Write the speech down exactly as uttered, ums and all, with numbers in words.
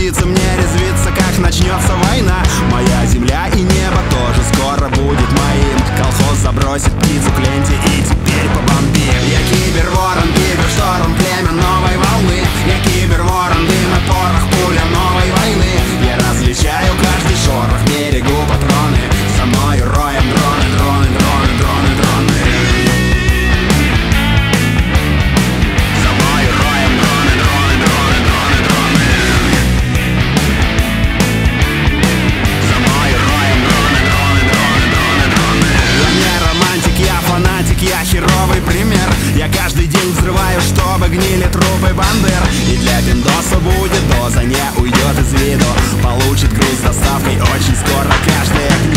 придется мне резвиться, как начнется война. Моя земля и небо тоже скоро будет моим. Колхоз забросит птицу к ленте и теперь побомбим. Я киберворон, кибершторм, племя новой волны. Я киберворон, дым и порох, пуля новой войны. Я различаю каждый шорох, берегу патроны. За мною роем дроны, дроны, дроны, дроны, дроны. За мною роем дроны, дроны, дроны, дроны, дроны. За мною роем дроны, дроны, дроны, дроны, дроны. Я не романтик, я фанатик, я херовый пример. Я каждый день взрываю, чтобы гнили трупы бандер. И для пиндоса будет доза, не уйдет из виду. Получит груз с доставкой очень скоро каждый.